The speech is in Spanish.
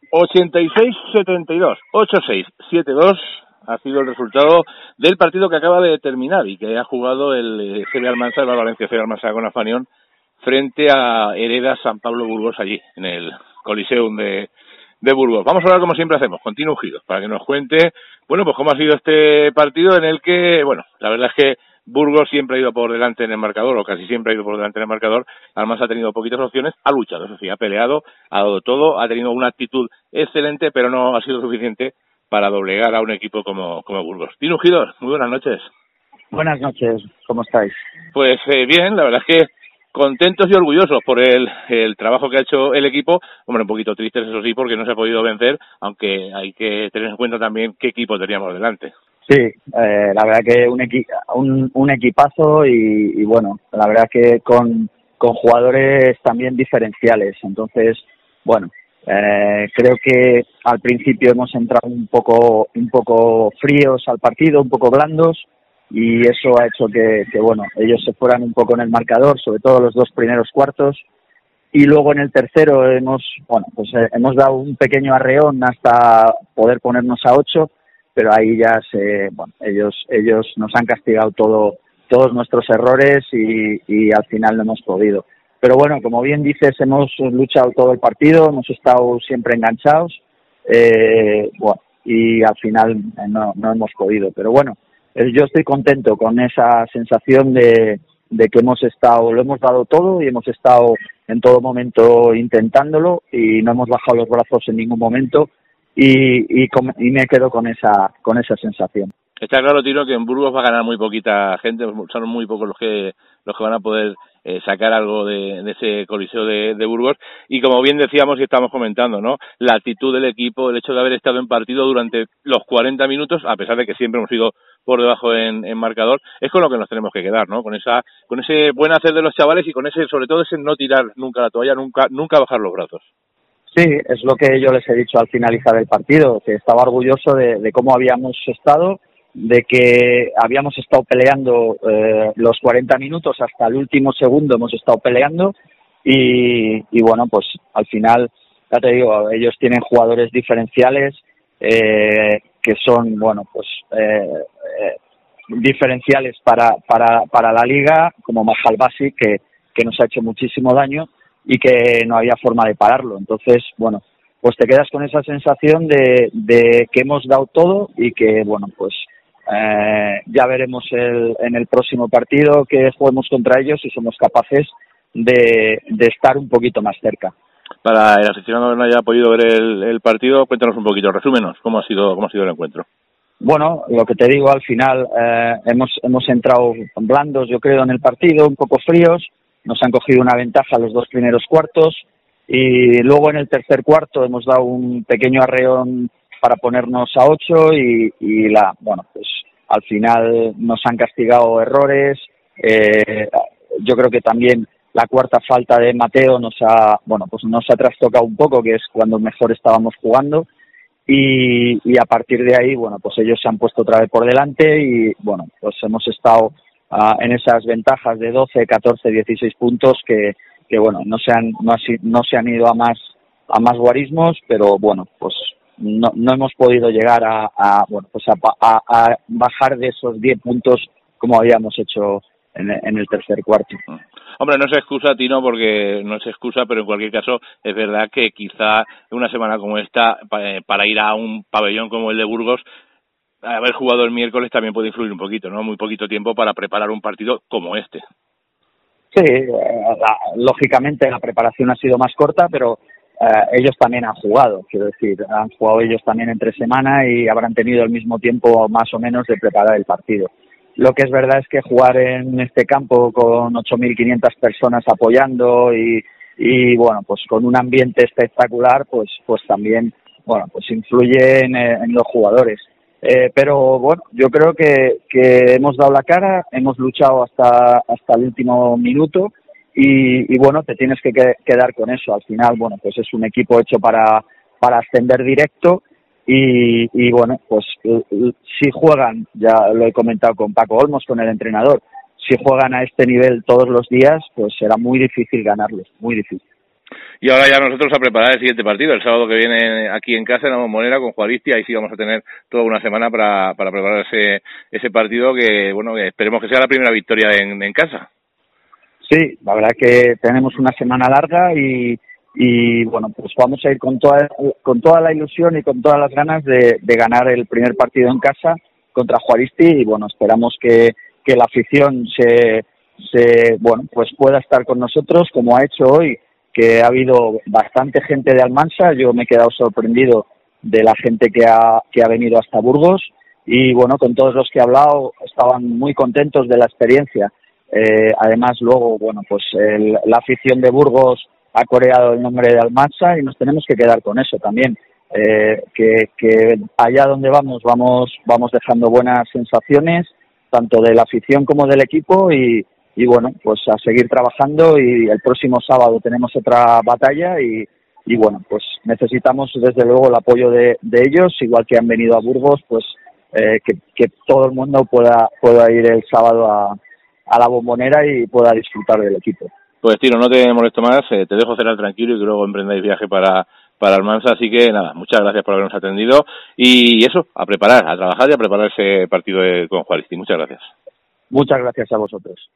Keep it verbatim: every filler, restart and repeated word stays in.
ochenta y seis a setenta y dos, ocho seis siete dos ha sido el resultado del partido que acaba de terminar y que ha jugado el C B Almansa, el Valencia C B Almansa con Afanión, frente a Hereda San Pablo Burgos allí, en el Coliseum de, de Burgos. Vamos a hablar como siempre hacemos, con Tino Ujidos, para que nos cuente, bueno, pues cómo ha sido este partido en el que, bueno, la verdad es que Burgos siempre ha ido por delante en el marcador, o casi siempre ha ido por delante en el marcador. Almansa ha tenido poquitas opciones, ha luchado, eso sí, ha peleado, ha dado todo, ha tenido una actitud excelente, pero no ha sido suficiente para doblegar a un equipo como, como Burgos. Tino Ujidos, muy buenas noches. Buenas noches, ¿cómo estáis? Pues eh, bien, la verdad es que contentos y orgullosos por el, el trabajo que ha hecho el equipo. Hombre, un poquito tristes, eso sí, porque no se ha podido vencer, aunque hay que tener en cuenta también qué equipo teníamos delante. Sí, eh, la verdad que un, equi un, un equipazo y, y bueno, la verdad que con, con jugadores también diferenciales. Entonces, bueno, eh, creo que al principio hemos entrado un poco, un poco fríos al partido, un poco blandos, y eso ha hecho que, que bueno, ellos se fueran un poco en el marcador, sobre todo los dos primeros cuartos. Y luego en el tercero hemos, bueno, pues eh, hemos dado un pequeño arreón hasta poder ponernos a ocho, pero ahí ya se, bueno, ellos ellos nos han castigado todo todos nuestros errores y, y al final no hemos podido. Pero bueno, como bien dices, hemos luchado todo el partido, hemos estado siempre enganchados, eh, bueno, y al final no, no hemos podido. Pero bueno, eh, yo estoy contento con esa sensación de, de que hemos estado, lo hemos dado todo y hemos estado en todo momento intentándolo y no hemos bajado los brazos en ningún momento. Y, y, con, y me quedo con esa con esa sensación. Está claro, Tino, que en Burgos va a ganar muy poquita gente, son muy pocos los que los que van a poder eh, sacar algo de, de ese coliseo de, de Burgos. Y como bien decíamos y estamos comentando, ¿no? La actitud del equipo, el hecho de haber estado en partido durante los cuarenta minutos, a pesar de que siempre hemos ido por debajo en, en marcador, es con lo que nos tenemos que quedar, ¿no? Con esa con ese buen hacer de los chavales y con ese, sobre todo, ese no tirar nunca la toalla, nunca nunca bajar los brazos. Sí, es lo que yo les he dicho al finalizar el partido, que estaba orgulloso de, de cómo habíamos estado, de que habíamos estado peleando eh, los cuarenta minutos hasta el último segundo, hemos estado peleando y, y bueno, pues al final, ya te digo, ellos tienen jugadores diferenciales eh, que son, bueno, pues eh, eh, diferenciales para, para, para la liga, como Mahal Basi, que, que nos ha hecho muchísimo daño y que no había forma de pararlo. Entonces, bueno, pues te quedas con esa sensación de, de que hemos dado todo y que, bueno, pues eh, ya veremos el, en el próximo partido que juguemos contra ellos si somos capaces de, de estar un poquito más cerca. Para el aficionado que no haya podido ver el, el partido, cuéntanos un poquito, resúmenos, ¿cómo ha sido, cómo ha sido el encuentro? Bueno, lo que te digo, al final eh, hemos, hemos entrado blandos, yo creo, en el partido, un poco fríos. Nos han cogido una ventaja los dos primeros cuartos y luego en el tercer cuarto hemos dado un pequeño arreón para ponernos a ocho y, y la, bueno, pues al final nos han castigado errores. Eh, yo creo que también la cuarta falta de Mateo nos ha, bueno, pues nos ha trastocado un poco, que es cuando mejor estábamos jugando. Y, y a partir de ahí, bueno, pues ellos se han puesto otra vez por delante y, bueno, pues hemos estado Uh, en esas ventajas de doce, catorce, dieciséis puntos que, que bueno, no se han no, así, no se han ido a más a más guarismos, pero bueno, pues no, no hemos podido llegar a, a bueno, pues a, a, a bajar de esos diez puntos como habíamos hecho en, en el tercer cuarto. Hombre, no se excusa, Tino, porque no se excusa, pero en cualquier caso es verdad que quizá una semana como esta, para, para ir a un pabellón como el de Burgos, haber jugado el miércoles también puede influir un poquito, ¿no? Muy poquito tiempo para preparar un partido como este. Sí, eh, la, lógicamente la preparación ha sido más corta, pero eh, ellos también han jugado, quiero decir, han jugado ellos también entre semana y habrán tenido el mismo tiempo más o menos de preparar el partido. Lo que es verdad es que jugar en este campo con ocho mil quinientas personas apoyando y, y bueno, pues con un ambiente espectacular, pues pues también, bueno, pues influye en, en los jugadores. Eh, pero bueno, yo creo que, que hemos dado la cara, hemos luchado hasta hasta el último minuto y, y bueno, te tienes que quedar con eso. Al final, bueno, pues es un equipo hecho para para ascender directo y, y bueno, pues si juegan, ya lo he comentado con Paco Olmos, con el entrenador, si juegan a este nivel todos los días, pues será muy difícil ganarlos, muy difícil. Y ahora ya nosotros a preparar el siguiente partido, el sábado que viene aquí en casa, en la Bombonera, con Juaristi. Ahí sí vamos a tener toda una semana para, para preparar ese, ese partido que, bueno, que esperemos que sea la primera victoria en, en casa. Sí, la verdad que tenemos una semana larga y, y bueno, pues vamos a ir con toda, con toda la ilusión y con todas las ganas de, de ganar el primer partido en casa contra Juaristi y bueno, esperamos que, que la afición se, se, bueno, pues pueda estar con nosotros como ha hecho hoy, que ha habido bastante gente de Almansa. Yo me he quedado sorprendido de la gente que ha, que ha venido hasta Burgos y bueno, con todos los que he hablado estaban muy contentos de la experiencia. Eh, además luego, bueno, pues el, la afición de Burgos ha coreado el nombre de Almansa y nos tenemos que quedar con eso también, eh, que, que allá donde vamos, vamos, vamos dejando buenas sensaciones, tanto de la afición como del equipo y, y bueno, pues a seguir trabajando y el próximo sábado tenemos otra batalla y, y bueno, pues necesitamos desde luego el apoyo de, de ellos, igual que han venido a Burgos, pues eh, que, que todo el mundo pueda, pueda ir el sábado a a la Bombonera y pueda disfrutar del equipo. Pues Tino, no te molesto más, eh, te dejo cenar tranquilo y que luego emprendáis viaje para, para Almansa, así que nada, muchas gracias por habernos atendido y eso, a preparar, a trabajar y a preparar ese partido de, con Juaristi. Muchas gracias. Muchas gracias a vosotros.